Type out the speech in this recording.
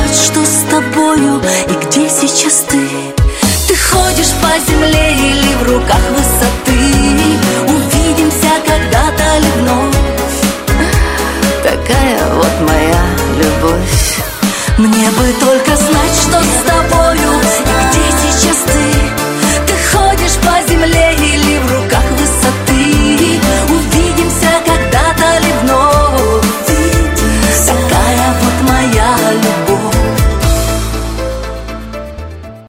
знать, что с тобою и где сейчас ты. Ты ходишь по земле или в руках высоты. Увидимся когда-то ли вновь? Такая вот моя любовь. Мне бы только знать, что с тобой